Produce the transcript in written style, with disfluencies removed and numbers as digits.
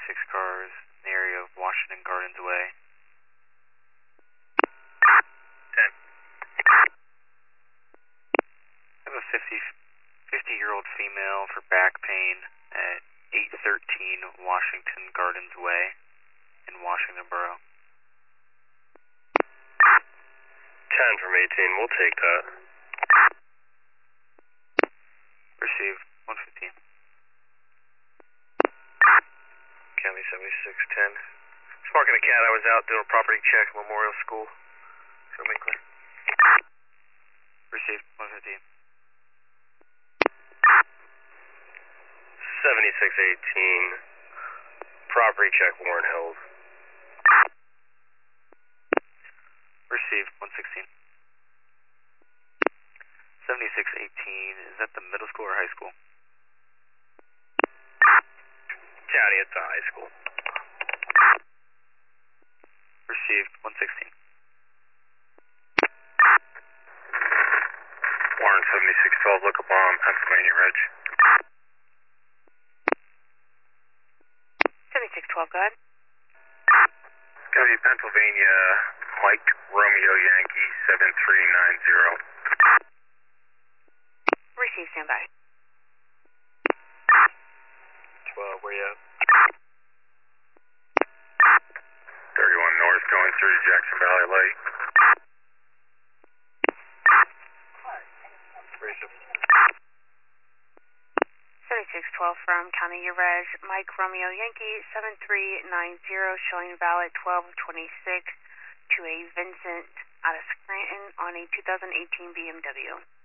6 cars in the area of Washington Gardens Way. 10. I have a 50-year-old female for back pain at 813 Washington Gardens Way in Washington Borough. 10 from 18, we'll take that. Received 115. County 7610. Sparking a cat, I was out doing a property check at Memorial School. So make clear. Received 115. 7618. Property check warrant held. Received 116. 7618, is that the middle school or high school? County at the high school. Received 116. Warrant 7612, look up on Pennsylvania Ridge. 7612, go ahead. County Pennsylvania, Mike Romeo Yankee 7390. Receive, standby. 12, where you at? 31 north going through Jackson Valley Light. 7612 from County Res, Mike Romeo Yankee 7390, showing valid 1226 to a Vincent out of Scranton on a 2018 BMW.